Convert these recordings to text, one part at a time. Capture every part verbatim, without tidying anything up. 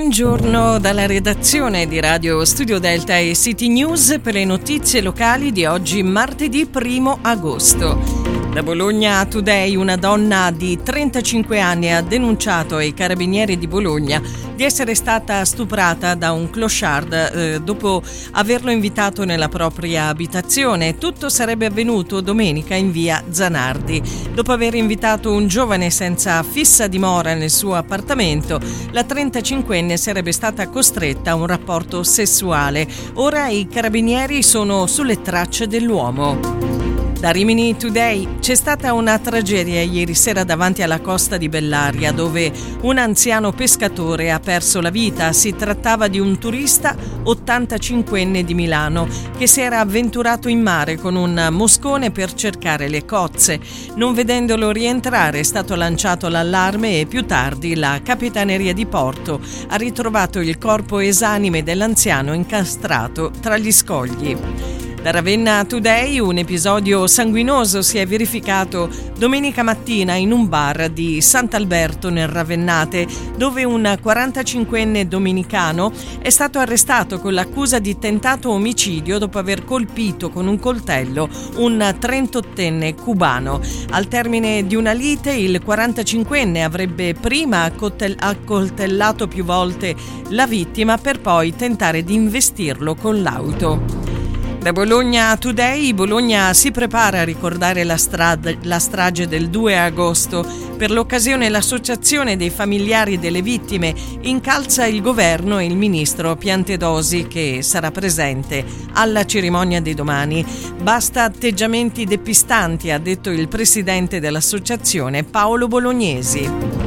Buongiorno dalla redazione di Radio Studio Delta e City News per le notizie locali di oggi, martedì primo agosto. Da Bologna Today, una donna di trentacinque anni ha denunciato ai carabinieri di Bologna di essere stata stuprata da un clochard eh, dopo averlo invitato nella propria abitazione. Tutto sarebbe avvenuto domenica in via Zanardi. Dopo aver invitato un giovane senza fissa dimora nel suo appartamento, la trentacinquenne sarebbe stata costretta a un rapporto sessuale. Ora i carabinieri sono sulle tracce dell'uomo. Da Rimini Today, c'è stata una tragedia ieri sera davanti alla costa di Bellaria, dove un anziano pescatore ha perso la vita. Si trattava di un turista ottantacinquenne di Milano che si era avventurato in mare con un moscone per cercare le cozze. Non vedendolo rientrare è stato lanciato l'allarme e più tardi la Capitaneria di Porto ha ritrovato il corpo esanime dell'anziano incastrato tra gli scogli. Da Ravenna Today, un episodio sanguinoso si è verificato domenica mattina in un bar di Sant'Alberto nel Ravennate, dove un quarantacinquenne dominicano è stato arrestato con l'accusa di tentato omicidio dopo aver colpito con un coltello un trentottenne cubano. Al termine di una lite, il quarantacinquenne avrebbe prima accoltellato più volte la vittima per poi tentare di investirlo con l'auto. Da Bologna Today, Bologna si prepara a ricordare la, strad- la strage del due agosto. Per l'occasione l'associazione dei familiari delle vittime incalza il governo e il ministro Piantedosi, che sarà presente alla cerimonia di domani. Basta atteggiamenti depistanti, ha detto il presidente dell'associazione Paolo Bolognesi.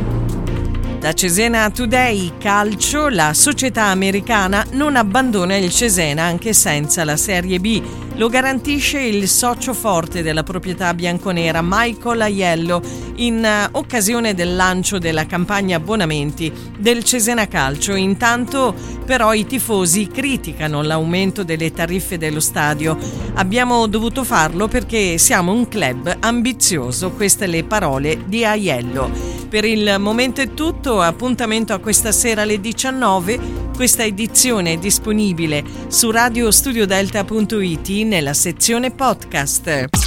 Da Cesena Today, calcio, la società americana non abbandona il Cesena anche senza la Serie B. Lo garantisce il socio forte della proprietà bianconera Michael Aiello in uh, occasione del lancio della campagna abbonamenti del Cesena Calcio. Intanto però i tifosi criticano l'aumento delle tariffe dello stadio. Abbiamo dovuto farlo perché siamo un club ambizioso, queste le parole di Aiello. Per il momento è tutto, appuntamento a questa sera alle diciannove. Questa edizione è disponibile su radio studio delta punto it nella sezione podcast.